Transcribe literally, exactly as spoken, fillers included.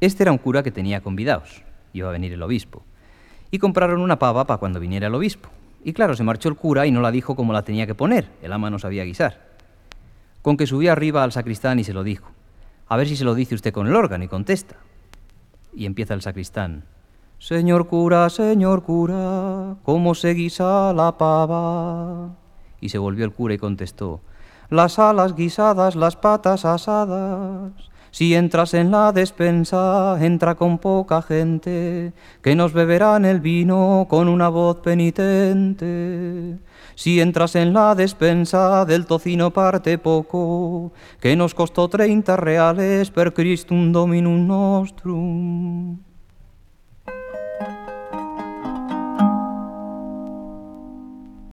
Este era un cura que tenía convidados, iba a venir el obispo, y compraron una pava para cuando viniera el obispo. Y claro, se marchó el cura y no la dijo como la tenía que poner, el ama no sabía guisar. Con que subió arriba al sacristán y se lo dijo. A ver si se lo dice usted con el órgano, y contesta. Y empieza el sacristán. Señor cura, señor cura, ¿cómo se guisa la pava? Y se volvió el cura y contestó. Las alas guisadas, las patas asadas. Si entras en la despensa, entra con poca gente, que nos beberán el vino con una voz penitente. Si entras en la despensa, del tocino parte poco, que nos costó treinta reales per Christum Dominum nostrum.